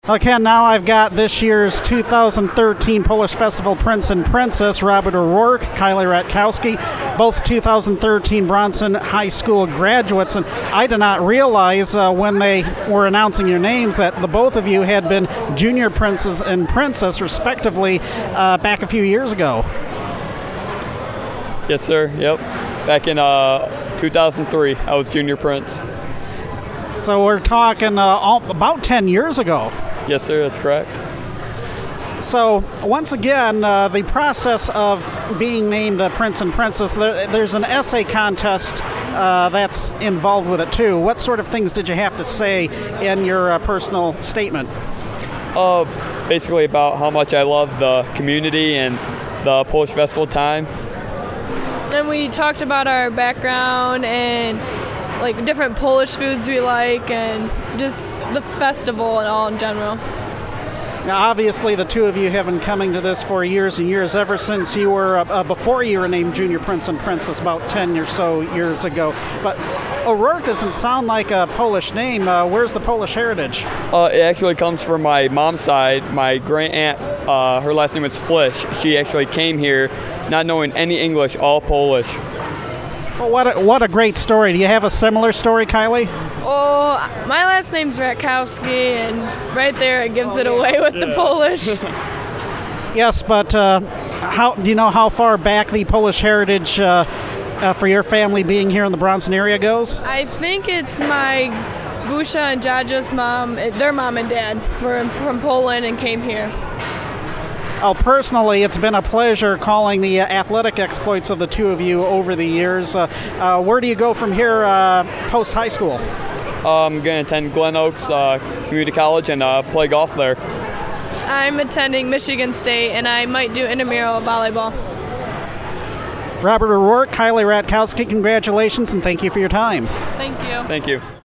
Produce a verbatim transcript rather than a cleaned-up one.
Okay, now I've got this year's two thousand thirteen Polish Festival Prince and Princess, Robert O'Rourke, Kylie Ratkowski, both two thousand thirteen Bronson High School graduates. And I did not realize uh, when they were announcing your names that the both of you had been junior princes and princess, respectively, uh, back a few years ago. Yes, sir. Yep. Back in uh, two thousand three, I was junior prince. So we're talking uh, all, about ten years ago. Yes, sir. That's correct. So once again, uh, the process of being named a prince and princess, there, there's an essay contest uh, that's involved with it too. What sort of things did you have to say in your uh, personal statement? Uh, basically about how much I love the community and the Polish Festival time. And we talked about our background and like different Polish foods we like and just the festival and all in general. Now, obviously, the two of you have been coming to this for years and years, ever since you were, uh, uh, before you were named Junior Prince and Princess about ten or so years ago. But O'Rourke doesn't sound like a Polish name. Uh, where's the Polish heritage? Uh, it actually comes from my mom's side. My great aunt, uh, her last name is Flish. She actually came here not knowing any English, all Polish. Well, what a, what a great story. Do you have a similar story, Kylie? Oh, my last name's Ratkowski, and right there it gives oh, it yeah. away with yeah. the Polish. Yes, but uh, how do you know how far back the Polish heritage uh, uh, for your family being here in the Bronson area goes? I think it's my Busha and Jaja's mom, their mom and dad were from Poland and came here. Oh, personally, it's been a pleasure calling the uh, athletic exploits of the two of you over the years. Uh, uh, where do you go from here uh, post-high school? Uh, I'm going to attend Glen Oaks uh, Community College and uh, play golf there. I'm attending Michigan State, and I might do intramural volleyball. Robert O'Rourke, Kylie Ratkowski, congratulations, and thank you for your time. Thank you. Thank you.